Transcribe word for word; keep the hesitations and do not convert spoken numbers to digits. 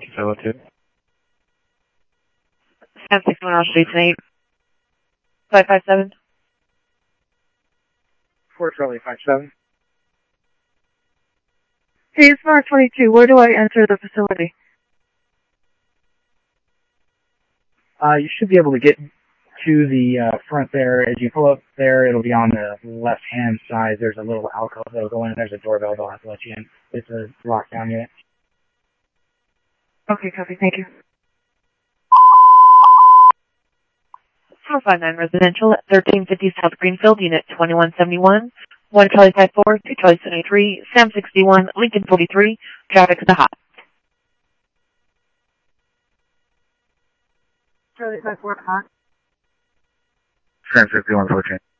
five oh two. Sam sixty-one on Street eight. five five seven. four Charlie five seven. Hey, it's Mark twenty-two. Where do I enter the facility? Uh, you should be able to get to the uh, front there. As you pull up there, it'll be on the left-hand side. There's a little alcove that'll go in. There's a doorbell they'll have to let you in. It's a lockdown unit. Okay, copy. Thank you. four five nine Residential at thirteen fifty South Greenfield, Unit twenty-one seventy-one. one Charlie five four, two Charlie seventy-three, Sam sixty-one, Lincoln forty-three. Traffic's the hot. Charlie five four hot. Sam fifty-one fourteen.